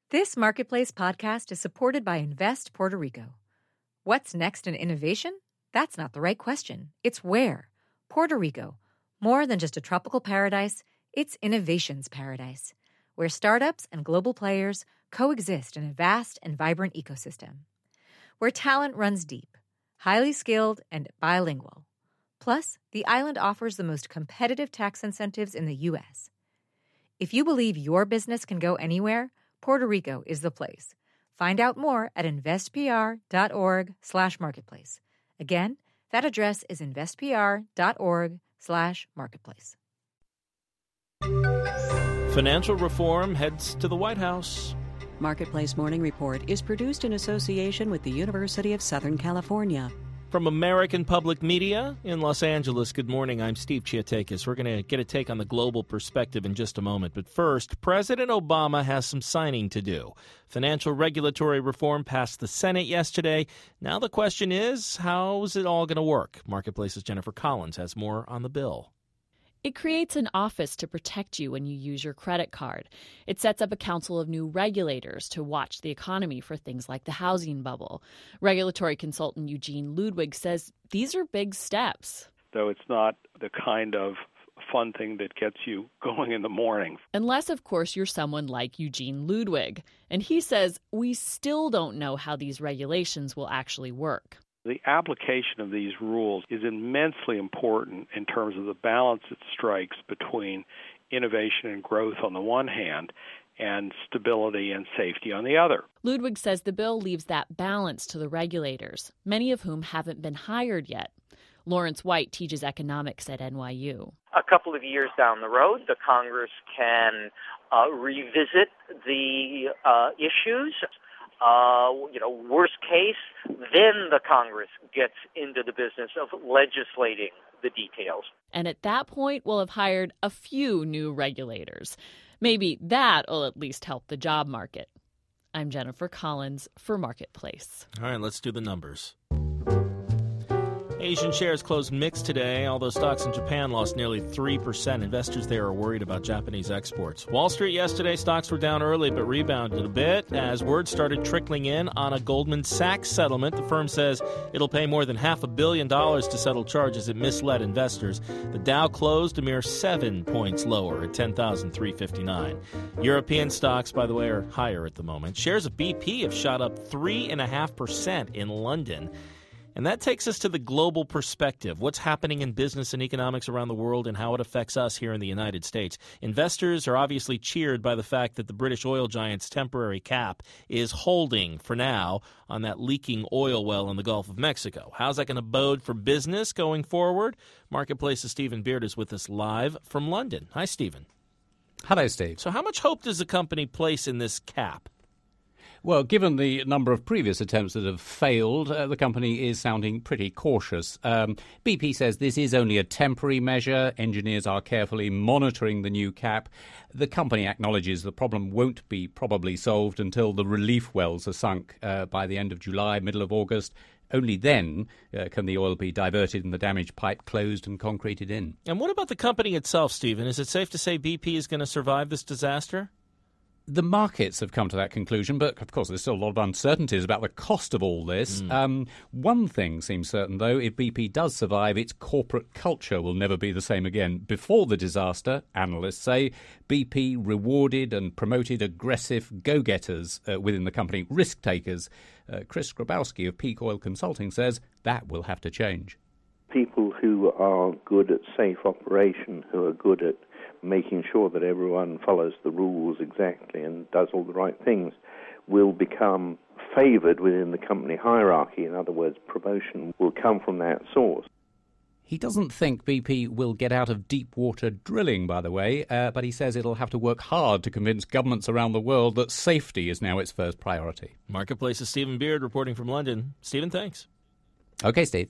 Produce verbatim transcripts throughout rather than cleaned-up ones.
This Marketplace podcast is supported by Invest Puerto Rico. What's next in innovation? That's not the right question. It's where. Puerto Rico. More than just a tropical paradise, it's innovation's paradise, where startups and global players coexist in a vast and vibrant ecosystem. Where talent runs deep, highly skilled, and bilingual. Plus, the island offers the most competitive tax incentives in the U S. If you believe your business can go anywhere, Puerto Rico is the place. Find out more at investpr.org slash marketplace. Again, that address is investpr.org slash marketplace. Financial reform heads to the White House. Marketplace Morning Report is produced in association with the University of Southern California. From American Public Media in Los Angeles, good morning. I'm Steve Chiatakis. We're going to get a take on the global perspective in just a moment. But first, President Obama has some signing to do. Financial regulatory reform passed the Senate yesterday. Now the question is, how's it all going to work? Marketplace's Jennifer Collins has more on the bill. It creates an office to protect you when you use your credit card. It sets up a council of new regulators to watch the economy for things like the housing bubble. Regulatory consultant Eugene Ludwig says these are big steps. Though it's not the kind of fun thing that gets you going in the morning. Unless, of course, you're someone like Eugene Ludwig. And he says we still don't know how these regulations will actually work. The application of these rules is immensely important in terms of the balance it strikes between innovation and growth on the one hand and stability and safety on the other. Ludwig says the bill leaves that balance to the regulators, many of whom haven't been hired yet. Lawrence White teaches economics at N Y U. A couple of years down the road, the Congress can uh, revisit the uh, issues. Uh, you know, worst case, then the Congress gets into the business of legislating the details. And at that point, we'll have hired a few new regulators. Maybe that will at least help the job market. I'm Jennifer Collins for Marketplace. All right, let's do the numbers. Asian shares closed mixed today, although stocks in Japan lost nearly three percent. Investors there are worried about Japanese exports. Wall Street yesterday, stocks were down early but rebounded a bit as word started trickling in on a Goldman Sachs settlement. The firm says it'll pay more than half a billion dollars to settle charges it misled investors. The Dow closed a mere seven points lower at ten thousand three hundred fifty-nine. European stocks, by the way, are higher at the moment. Shares of B P have shot up three point five percent in London. And that takes us to the global perspective, what's happening in business and economics around the world and how it affects us here in the United States. Investors are obviously cheered by the fact that the British oil giant's temporary cap is holding for now on that leaking oil well in the Gulf of Mexico. How's that going to bode for business going forward? Marketplace's Stephen Beard is with us live from London. Hi, Stephen. Hello, Steve. So how much hope does the company place in this cap? Well, given the number of previous attempts that have failed, uh, the company is sounding pretty cautious. Um, B P says this is only a temporary measure. Engineers are carefully monitoring the new cap. The company acknowledges the problem won't be probably solved until the relief wells are sunk uh, by the end of July, middle of August. Only then uh, can the oil be diverted and the damaged pipe closed and concreted in. And what about the company itself, Stephen? Is it safe to say B P is going to survive this disaster? The markets have come to that conclusion, but of course there's still a lot of uncertainties about the cost of all this. Mm. Um, one thing seems certain, though, if B P does survive, its corporate culture will never be the same again. Before the disaster, analysts say, B P rewarded and promoted aggressive go-getters uh, within the company, risk-takers. Uh, Chris Grabowski of Peak Oil Consulting says that will have to change. People who are good at safe operation, who are good at making sure that everyone follows the rules exactly and does all the right things, will become favored within the company hierarchy. In other words, promotion will come from that source. He doesn't think B P will get out of deep water drilling, by the way, uh, but he says it'll have to work hard to convince governments around the world that safety is now its first priority. Marketplace's Stephen Beard reporting from London. Stephen, thanks. Okay, Steve.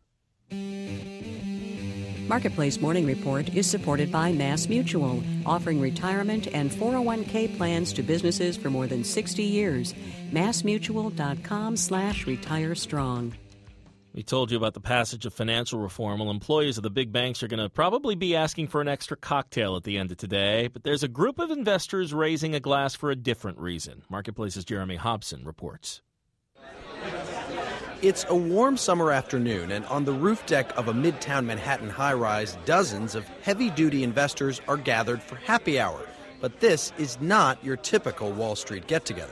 Marketplace Morning Report is supported by Mass Mutual, offering retirement and four oh one k plans to businesses for more than sixty years. massmutual.com slash retire strong. We told you about the passage of financial reform. Well, employees of the big banks are going to probably be asking for an extra cocktail at the end of today. But there's a group of investors raising a glass for a different reason. Marketplace's Jeremy Hobson reports. It's a warm summer afternoon, and on the roof deck of a midtown Manhattan high-rise, dozens of heavy-duty investors are gathered for happy hour. But this is not your typical Wall Street get-together.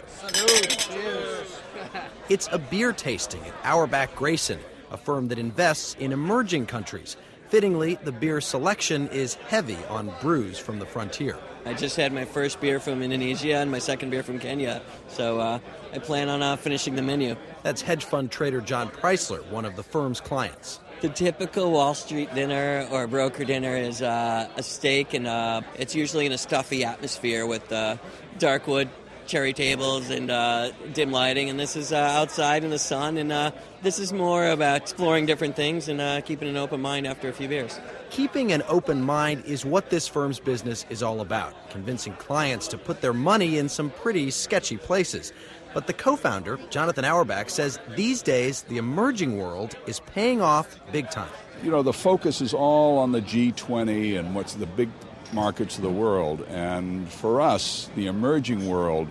It's a beer tasting at Auerbach Grayson, a firm that invests in emerging countries. Fittingly, the beer selection is heavy on brews from the frontier. I just had my first beer from Indonesia and my second beer from Kenya, so uh, I plan on uh, finishing the menu. That's hedge fund trader John Preisler, one of the firm's clients. The typical Wall Street dinner or broker dinner is uh, a steak, and uh, it's usually in a stuffy atmosphere with uh, dark wood, cherry tables, and uh, dim lighting. And this is uh, outside in the sun, and uh, this is more about exploring different things and uh, keeping an open mind after a few beers. Keeping an open mind is what this firm's business is all about, convincing clients to put their money in some pretty sketchy places. But the co-founder, Jonathan Auerbach, says these days the emerging world is paying off big time. You know, the focus is all on the G twenty and what's the big markets of the world. And for us, the emerging world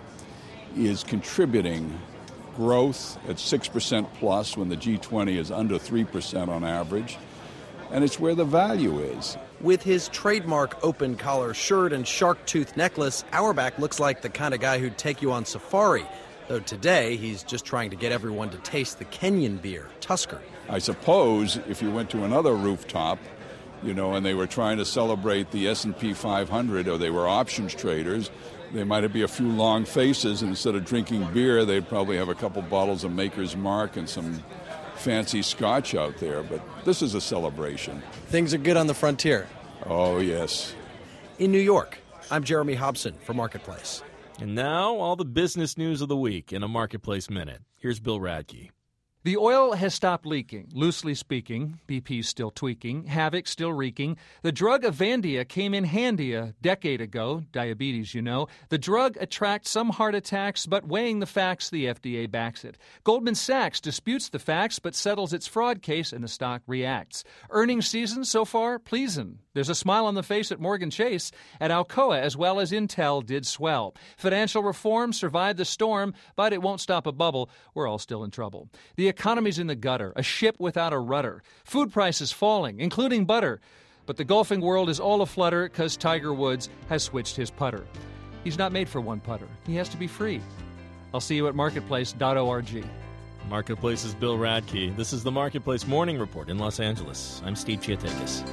is contributing growth at six percent plus when the G twenty is under three percent on average. And it's where the value is. With his trademark open collar shirt and shark tooth necklace, Auerbach looks like the kind of guy who'd take you on safari. Though today, he's just trying to get everyone to taste the Kenyan beer, Tusker. I suppose if you went to another rooftop, you know, and they were trying to celebrate the S and P five hundred, or they were options traders, there might be a few long faces, and instead of drinking beer, they'd probably have a couple bottles of Maker's Mark and some fancy scotch out there. But this is a celebration. Things are good on the frontier. Oh, yes. In New York, I'm Jeremy Hobson for Marketplace. And now, all the business news of the week in a Marketplace Minute. Here's Bill Radke. The oil has stopped leaking. Loosely speaking, B P's still tweaking, havoc still wreaking. The drug Avandia came in handy a decade ago, diabetes, you know. The drug attracts some heart attacks, but weighing the facts, the F D A backs it. Goldman Sachs disputes the facts, but settles its fraud case, and the stock reacts. Earnings season so far, pleasin'. There's a smile on the face at Morgan Chase. At Alcoa, as well as Intel, did swell. Financial reform survived the storm, but it won't stop a bubble. We're all still in trouble. The economy's in the gutter, a ship without a rudder. Food prices falling, including butter. But the golfing world is all aflutter because Tiger Woods has switched his putter. He's not made for one putter. He has to be free. I'll see you at marketplace dot org. Marketplace's Bill Radke. This is the Marketplace Morning Report in Los Angeles. I'm Steve Chiatakis.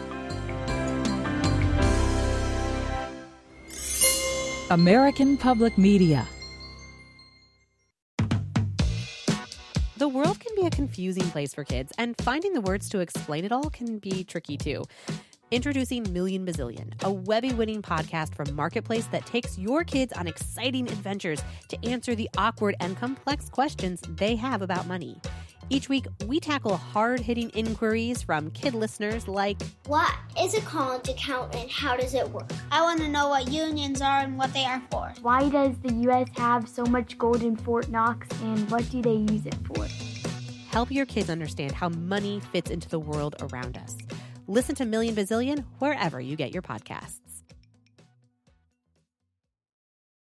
American Public Media. The world can be a confusing place for kids, and finding the words to explain it all can be tricky too. Introducing Million Bazillion, a Webby-winning podcast from Marketplace that takes your kids on exciting adventures to answer the awkward and complex questions they have about money. Each week, we tackle hard-hitting inquiries from kid listeners like, what is a college account and how does it work? I want to know what unions are and what they are for. Why does the U S have so much gold in Fort Knox, and what do they use it for? Help your kids understand how money fits into the world around us. Listen to Million Bazillion wherever you get your podcasts.